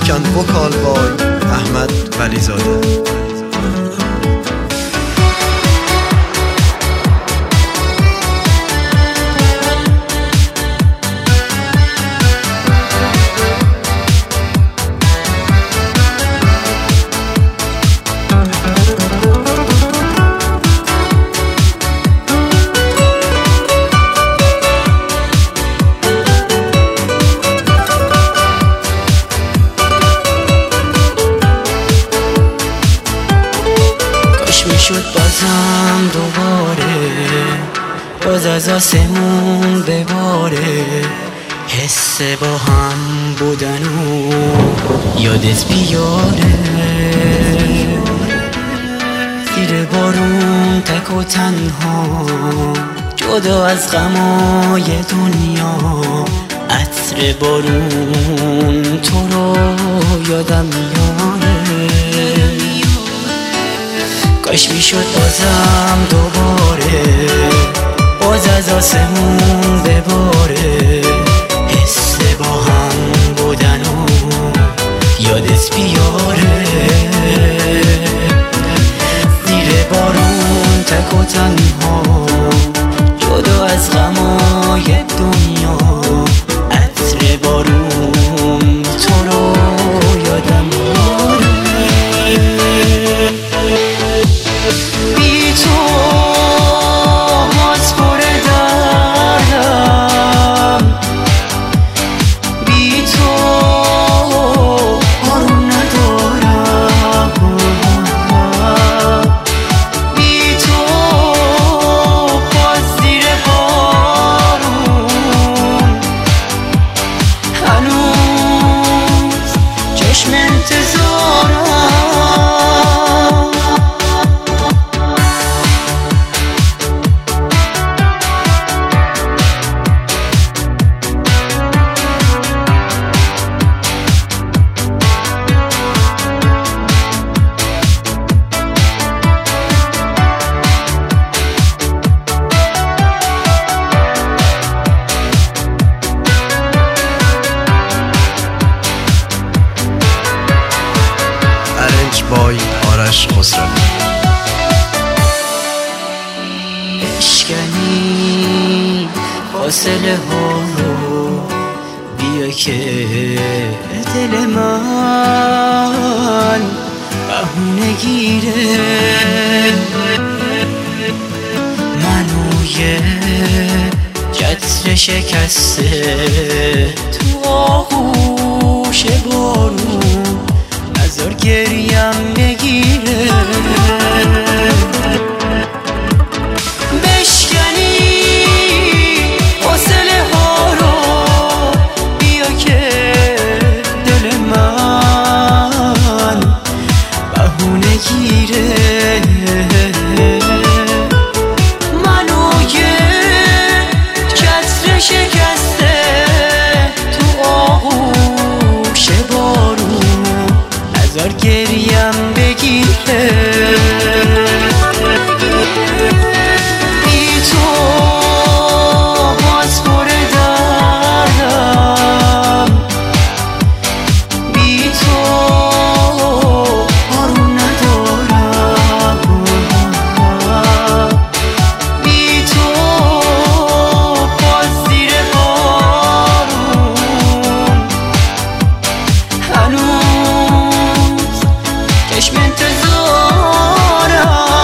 and vocal by Ahmad Valizadeh. میشد بازم دوباره، باز از آسمون بباره، حس با هم بودن و یادت بیاره. زیر بارون تک و تنها، جدا از غمای دنیا، عطر بارون تو رو یادم میاره. کاش میشد بازم دوباره، باز از آسمون بباره، حس با هم بودن و یادت بیاره. زیر بارون تک و تنها، جدا از غمای دنیا، عطر بارون تو رو یادم میاره. بی تو باز پر دردم، بی تو آروم ندارم، بی تو باز زیر بارون هنوز چشم انتظارم. بای آرش خسروی. اشکنی فاصله ها رو، بیا که دل من بهونه گیره. منو یه جسر شکسته تو آغوش بارون، نذار گریم بگیره. بشکنی فاصله ها رو، بیا که دل من بهونه گیره. منو یه چتر شکسته تو آغوش بارون، نذار گریم بگیره. بی تو باز پر دردم، بی تو آروم ندارم، بی تو باز زیر بارون هنوز چشم انتظارم.